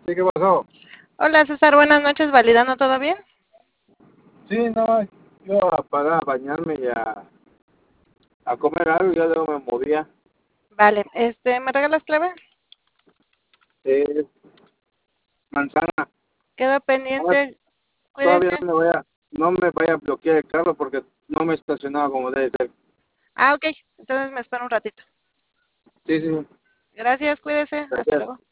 Sí, ¿qué pasó? Hola César, buenas noches, ¿validando todo bien? Sí, no, yo para bañarme y a comer algo, ya luego me movía. Vale, ¿me regalas clave? Eh, Manzana, Quedo ahora pendiente, todavía cuídese. no me vaya a bloquear el carro porque no me he estacionado como debe ser. Ah, ok, entonces me espero un ratito. Sí, sí, Gracias, cuídese, hasta gracias. luego.